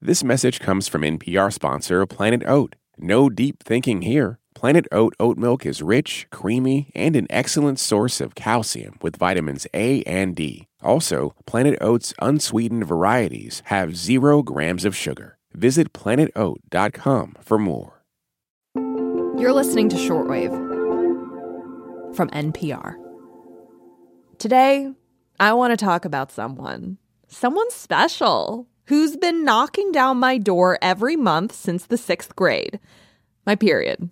This message comes from NPR sponsor Planet Oat. No deep thinking here. Planet Oat oat milk is rich, creamy, and an excellent source of calcium with vitamins A and D. Also, Planet Oat's unsweetened varieties have 0 grams of sugar. Visit planetoat.com for more. You're listening to Shortwave from NPR. Today, I want to talk about someone special who's been knocking down my door every month since the 6th grade. My period.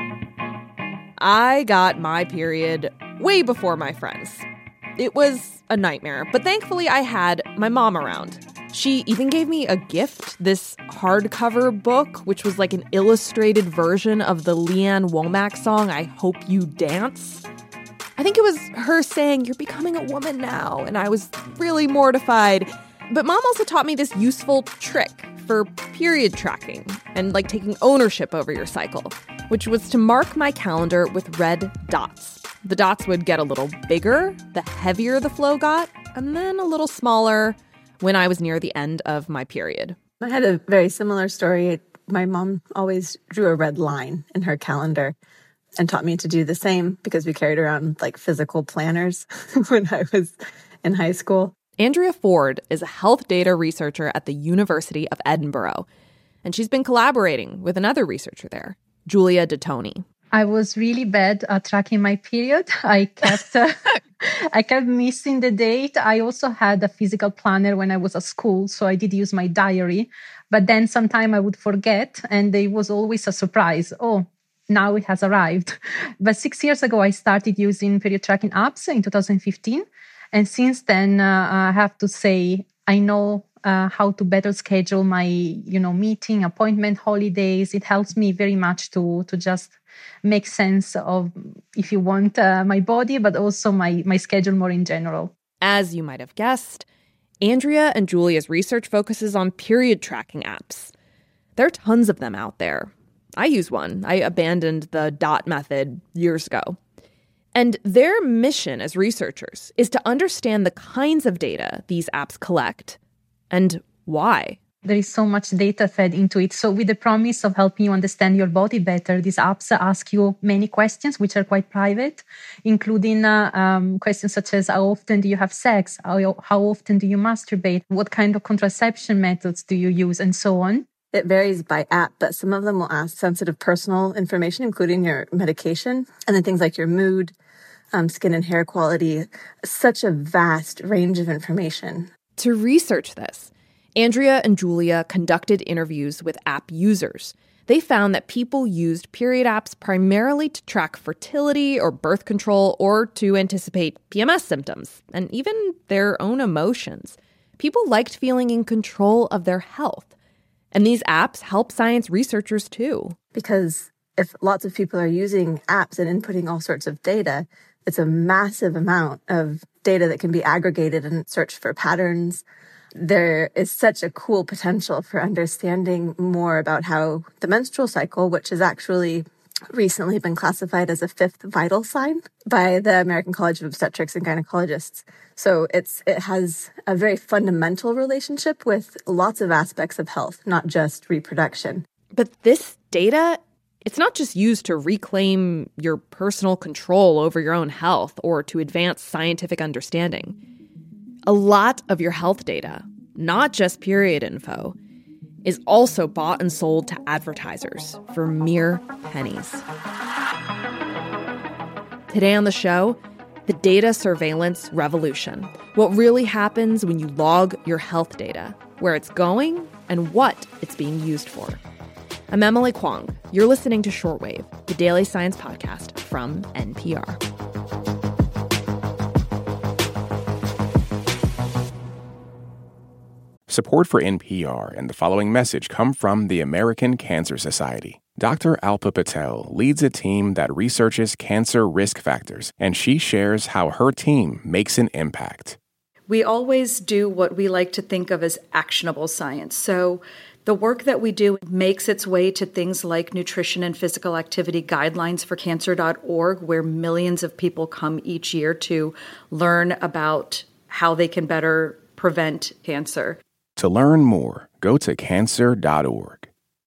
I got my period way before my friends. It was a nightmare, but thankfully I had my mom around. She even gave me a gift, this hardcover book, which was like an illustrated version of the Leanne Womack song, I Hope You Dance. I think it was her saying, "You're becoming a woman now," and I was really mortified. But mom also taught me this useful trick for period tracking and like taking ownership over your cycle, which was to mark my calendar with red dots. The dots would get a little bigger the heavier the flow got, and then a little smaller when I was near the end of my period. I had a very similar story. My mom always drew a red line in her calendar and taught me to do the same because we carried around like physical planners when I was in high school. Andrea Ford is a health data researcher at the University of Edinburgh, and she's been collaborating with another researcher there, Julia Dettoni. I was really bad at tracking my period. I kept missing the date. I also had a physical planner when I was at school, so I did use my diary. But then sometime I would forget, and it was always a surprise. Oh, now it has arrived. But 6 years ago, I started using period tracking apps in 2015. And since then, I have to say, I know how to better schedule my, meeting, appointment, holidays. It helps me very much to just make sense of, if you want, my body, but also my schedule more in general. As you might have guessed, Andrea and Julia's research focuses on period tracking apps. There are tons of them out there. I use one. I abandoned the dot method years ago. And their mission as researchers is to understand the kinds of data these apps collect and why. There is so much data fed into it. So with the promise of helping you understand your body better, these apps ask you many questions, which are quite private, including questions such as how often do you have sex? How often do you masturbate? What kind of contraception methods do you use? And so on. It varies by app, but some of them will ask sensitive personal information, including your medication, and then things like your mood, skin and hair quality, such a vast range of information. To research this, Andrea and Julia conducted interviews with app users. They found that people used period apps primarily to track fertility or birth control or to anticipate PMS symptoms and even their own emotions. People liked feeling in control of their health. And these apps help science researchers too. Because if lots of people are using apps and inputting all sorts of data, it's a massive amount of data that can be aggregated and searched for patterns. There is such a cool potential for understanding more about how the menstrual cycle, which has actually recently been classified as a 5th vital sign by the American College of Obstetrics and Gynecologists. So it has a very fundamental relationship with lots of aspects of health, not just reproduction. But this data, it's not just used to reclaim your personal control over your own health or to advance scientific understanding. A lot of your health data, not just period info, is also bought and sold to advertisers for mere pennies. Today on the show, the data surveillance revolution. What really happens when you log your health data, where it's going, and what it's being used for. I'm Emily Kwong. You're listening to Shortwave, the daily science podcast from NPR. Support for NPR and the following message come from the American Cancer Society. Dr. Alpa Patel leads a team that researches cancer risk factors, and she shares how her team makes an impact. We always do what we like to think of as actionable science. So the work that we do makes its way to things like nutrition and physical activity guidelines for cancer.org, where millions of people come each year to learn about how they can better prevent cancer. To learn more, go to cancer.org.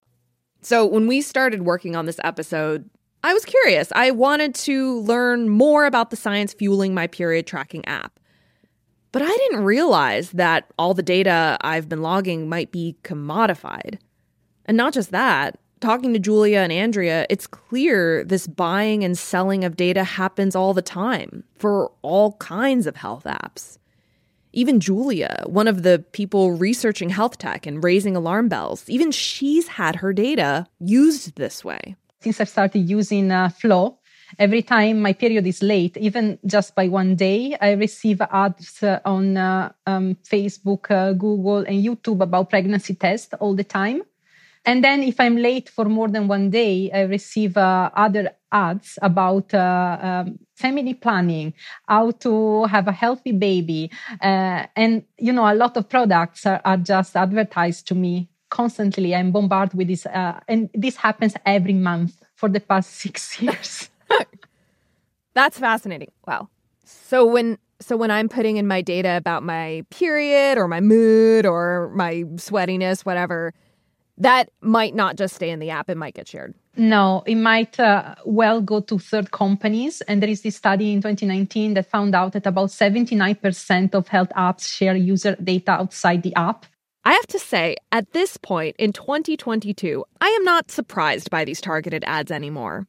So when we started working on this episode, I was curious. I wanted to learn more about the science fueling my period tracking app. But I didn't realize that all the data I've been logging might be commodified. And not just that, talking to Julia and Andrea, it's clear this buying and selling of data happens all the time for all kinds of health apps. Even Julia, one of the people researching health tech and raising alarm bells, even she's had her data used this way. Since I've started using Flow, every time my period is late, even just by one day, I receive ads on Facebook, Google, and YouTube about pregnancy tests all the time. And then if I'm late for more than one day, I receive other ads about family planning, how to have a healthy baby. And, a lot of products are just advertised to me constantly. I'm bombarded with this. And this happens every month for the past 6 years. That's fascinating. Wow. So when I'm putting in my data about my period or my mood or my sweatiness, whatever, that might not just stay in the app. It might get shared. No, it might well go to third companies. And there is this study in 2019 that found out that about 79% of health apps share user data outside the app. I have to say, at this point in 2022, I am not surprised by these targeted ads anymore.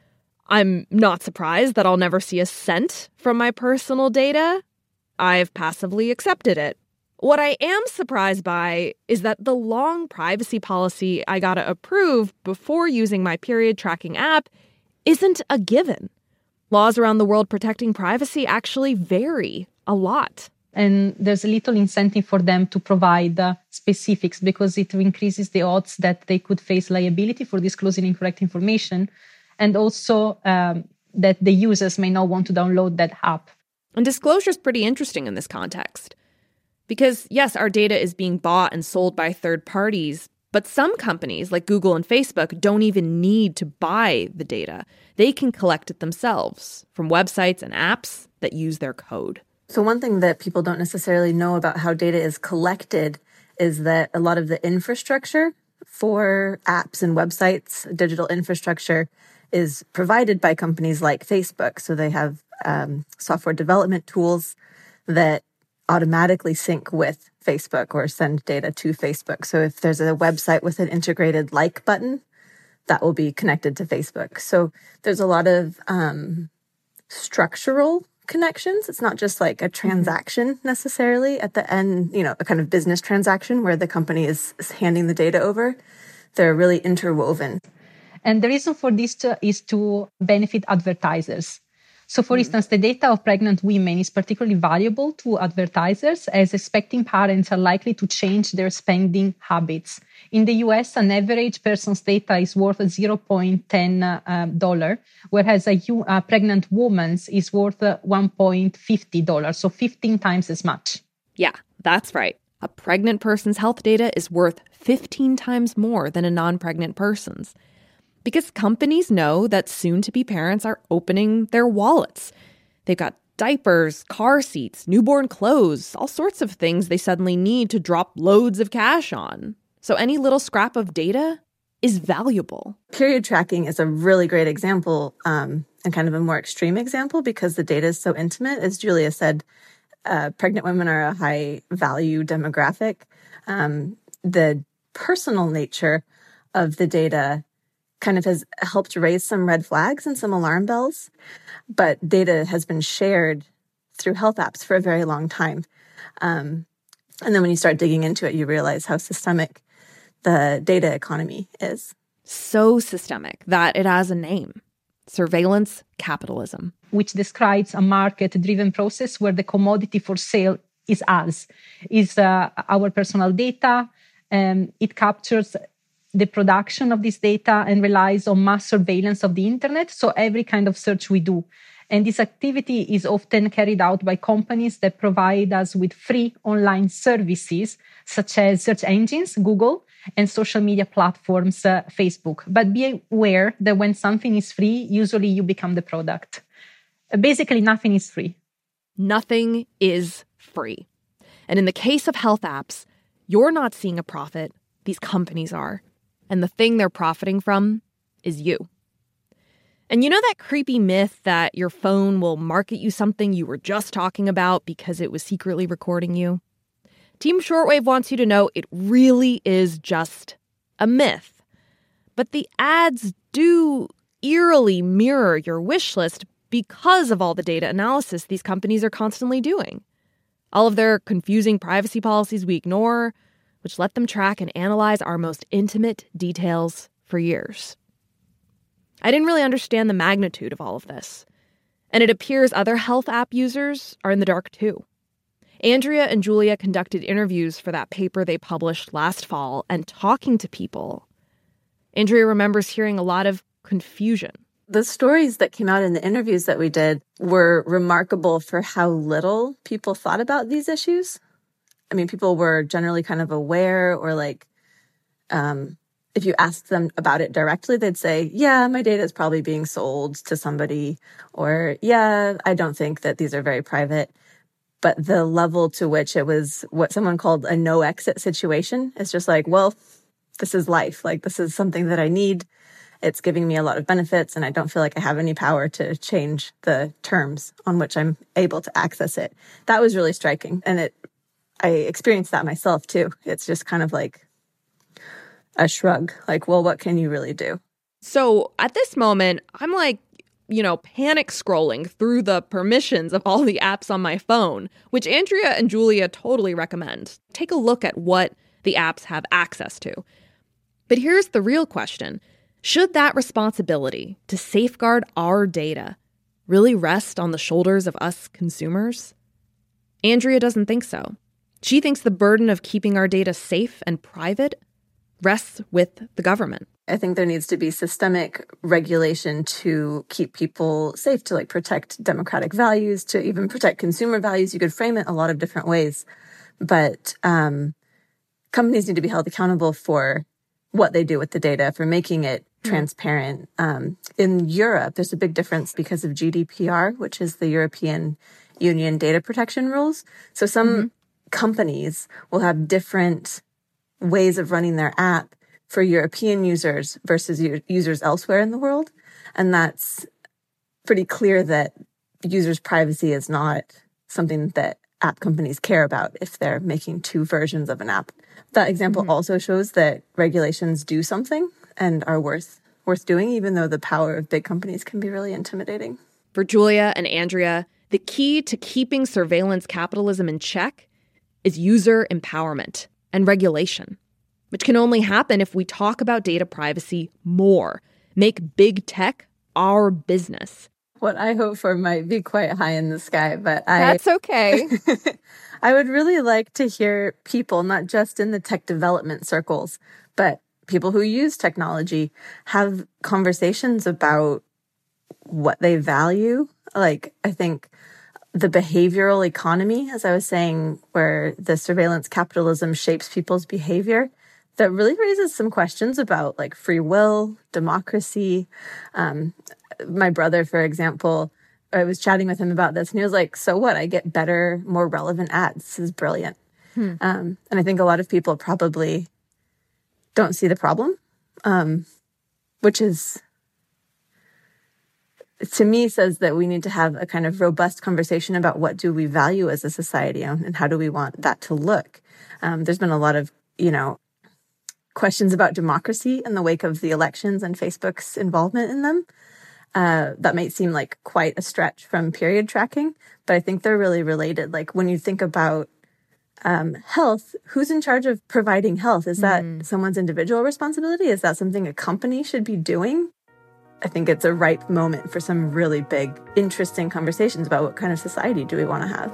I'm not surprised that I'll never see a cent from my personal data. I've passively accepted it. What I am surprised by is that the long privacy policy I gotta approve before using my period tracking app isn't a given. Laws around the world protecting privacy actually vary a lot. And there's a little incentive for them to provide specifics because it increases the odds that they could face liability for disclosing incorrect information. And also that the users may not want to download that app. And disclosure is pretty interesting in this context. Because, yes, our data is being bought and sold by third parties, but some companies like Google and Facebook don't even need to buy the data. They can collect it themselves from websites and apps that use their code. So one thing that people don't necessarily know about how data is collected is that a lot of the infrastructure for apps and websites, digital infrastructure, is provided by companies like Facebook. So they have software development tools that automatically sync with Facebook or send data to Facebook. So if there's a website with an integrated like button, that will be connected to Facebook. So there's a lot of structural connections. It's not just like a transaction necessarily at the end, a kind of business transaction where the company is handing the data over. They're really interwoven. And the reason for this is to benefit advertisers. So, for instance, the data of pregnant women is particularly valuable to advertisers as expecting parents are likely to change their spending habits. In the US, an average person's data is worth $0.10, whereas a pregnant woman's is worth $1.50, so 15 times as much. Yeah, that's right. A pregnant person's health data is worth 15 times more than a non-pregnant person's. Because companies know that soon-to-be parents are opening their wallets. They've got diapers, car seats, newborn clothes, all sorts of things they suddenly need to drop loads of cash on. So any little scrap of data is valuable. Period tracking is a really great example and kind of a more extreme example because the data is so intimate. As Julia said, pregnant women are a high-value demographic. The personal nature of the data kind of has helped raise some red flags and some alarm bells, but data has been shared through health apps for a very long time. And then when you start digging into it, you realize how systemic the data economy is. So systemic that it has a name: surveillance capitalism. Which describes a market-driven process where the commodity for sale is us, is our personal data. It captures the production of this data and relies on mass surveillance of the internet. So every kind of search we do. And this activity is often carried out by companies that provide us with free online services, such as search engines, Google, and social media platforms, Facebook. But be aware that when something is free, usually you become the product. Basically, nothing is free. Nothing is free. And in the case of health apps, You're not seeing a profit. These companies are. And the thing they're profiting from is you. And you know that creepy myth that your phone will market you something you were just talking about because it was secretly recording you? Team Shortwave wants you to know it really is just a myth. But the ads do eerily mirror your wish list because of all the data analysis these companies are constantly doing. All of their confusing privacy policies we ignore, which let them track and analyze our most intimate details for years. I didn't really understand the magnitude of all of this, and it appears other health app users are in the dark too. Andrea and Julia conducted interviews for that paper they published last fall, and talking to people, Andrea remembers hearing a lot of confusion. The stories that came out in the interviews that we did were remarkable for how little people thought about these issues. I mean, people were generally kind of aware, or like, if you asked them about it directly, they'd say, yeah, my data is probably being sold to somebody, or yeah, I don't think that these are very private. But the level to which it was what someone called a no exit situation is just like, well, this is life. Like, this is something that I need. It's giving me a lot of benefits, and I don't feel like I have any power to change the terms on which I'm able to access it. That was really striking. And I experienced that myself too. It's just kind of like a shrug, like, well, what can you really do? So at this moment, I'm like, panic scrolling through the permissions of all the apps on my phone, which Andrea and Julia totally recommend. Take a look at what the apps have access to. But here's the real question. Should that responsibility to safeguard our data really rest on the shoulders of us consumers? Andrea doesn't think so. She thinks the burden of keeping our data safe and private rests with the government. I think there needs to be systemic regulation to keep people safe, to like protect democratic values, to even protect consumer values. You could frame it a lot of different ways. But companies need to be held accountable for what they do with the data, for making it transparent. In Europe, there's a big difference because of GDPR, which is the European Union data protection rules. So some companies will have different ways of running their app for European users versus users elsewhere in the world. And that's pretty clear that users' privacy is not something that app companies care about if they're making two versions of an app. That example also shows that regulations do something and are worth doing, even though the power of big companies can be really intimidating. For Julia and Andrea, the key to keeping surveillance capitalism in check is user empowerment and regulation, which can only happen if we talk about data privacy more, make big tech our business. What I hope for might be quite high in the sky, but That's okay. I would really like to hear people, not just in the tech development circles, but people who use technology, have conversations about what they value. Like, I think the behavioral economy, as I was saying, where the surveillance capitalism shapes people's behavior, that really raises some questions about like free will, democracy. My brother, for example, I was chatting with him about this, and he was like, so what? I get better, more relevant ads. This is brilliant. And I think a lot of people probably don't see the problem, which is, to me, says that we need to have a kind of robust conversation about what do we value as a society and how do we want that to look. There's been a lot of, questions about democracy in the wake of the elections and Facebook's involvement in them. That might seem like quite a stretch from period tracking, but I think they're really related. Like when you think about health, who's in charge of providing health? Is that someone's individual responsibility? Is that something a company should be doing? I think it's a ripe moment for some really big, interesting conversations about what kind of society do we want to have.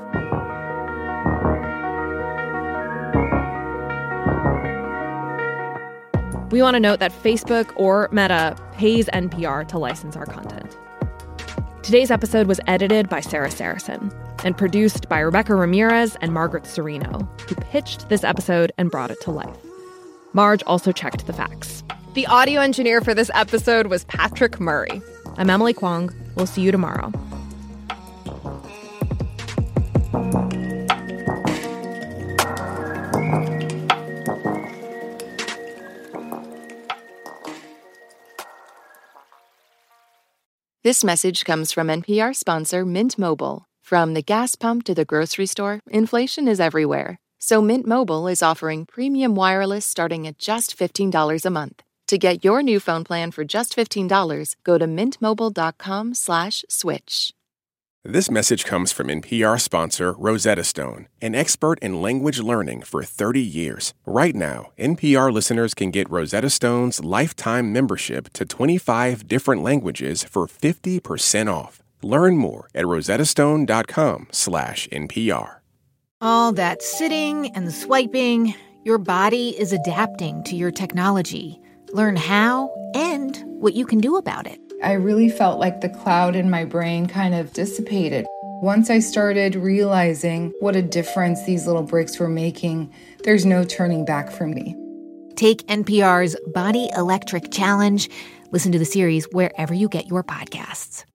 We want to note that Facebook or Meta pays NPR to license our content. Today's episode was edited by Sarah Saracen and produced by Rebecca Ramirez and Margaret Serino, who pitched this episode and brought it to life. Marge also checked the facts. The audio engineer for this episode was Patrick Murray. I'm Emily Kwong. We'll see you tomorrow. This message comes from NPR sponsor Mint Mobile. From the gas pump to the grocery store, inflation is everywhere. So Mint Mobile is offering premium wireless starting at just $15 a month. To get your new phone plan for just $15, go to mintmobile.com/switch. This message comes from NPR sponsor Rosetta Stone, an expert in language learning for 30 years. Right now, NPR listeners can get Rosetta Stone's lifetime membership to 25 different languages for 50% off. Learn more at rosettastone.com/NPR. All that sitting and swiping, your body is adapting to your technology. Learn how and what you can do about it. I really felt like the cloud in my brain kind of dissipated. Once I started realizing what a difference these little breaks were making, there's no turning back for me. Take NPR's Body Electric Challenge. Listen to the series wherever you get your podcasts.